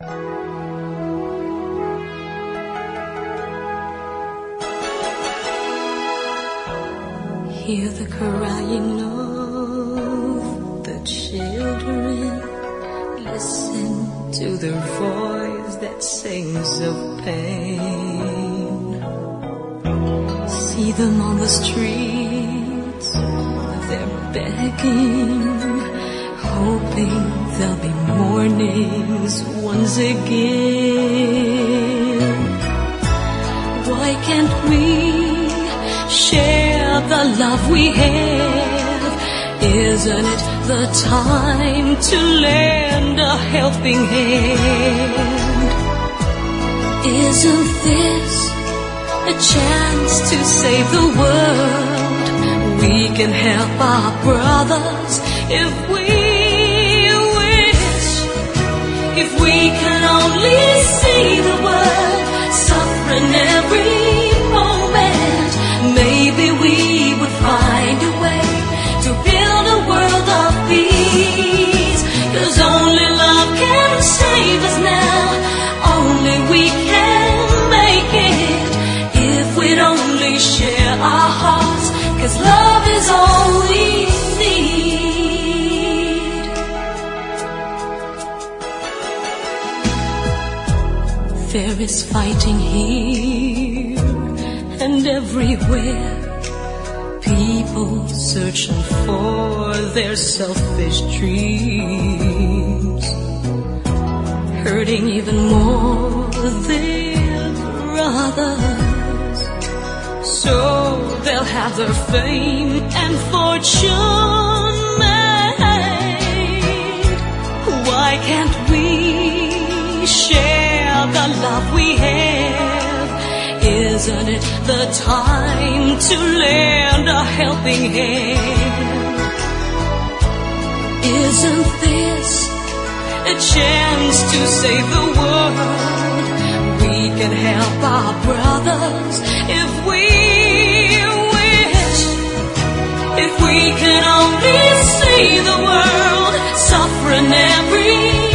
Hear the crying of the children. Listen to their voice that sings of pain. See them on the streets, they're begging, hoping there'll be mornings once again. Why can't we share the love we have? Isn't it the time to lend a helping hand? Isn't this a chance to save the world? We can help our brothers if we wish. If we can only see the world suffering every moment, maybe we would find a way to build a world of peace. 'Cause only love can save us now. Only we can make it if we'd only share our hearts. 'Cause love is all we need. There is fighting here and everywhere, people searching for their selfish dreams, hurting even more their brothers, so they'll have their fame and fortune made. Why can't we share the love we have? Isn't it the time to lend a helping hand? Isn't this a chance to save the world? We can help our brothers if we wish. If we can only see the world suffering every